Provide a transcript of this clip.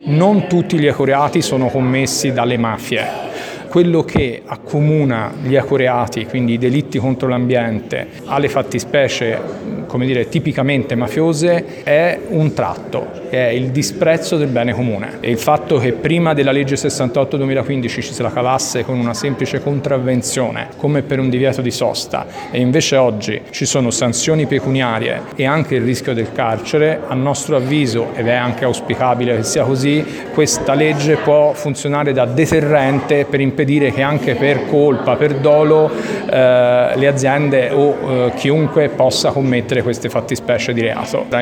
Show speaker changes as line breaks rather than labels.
Non tutti gli ecoreati sono commessi dalle mafie. Quello che accomuna gli ecoreati, quindi i delitti contro l'ambiente, alle fattispecie, tipicamente mafiose, è un tratto, è il disprezzo del bene comune. E il fatto che prima della legge 68-2015 ci se la cavasse con una semplice contravvenzione, come per un divieto di sosta, e invece oggi ci sono sanzioni pecuniarie e anche il rischio del carcere, a nostro avviso, ed è anche auspicabile che sia così, questa legge può funzionare da deterrente per impedire che anche per colpa, per dolo, le aziende o chiunque possa commettere queste fattispecie di reato.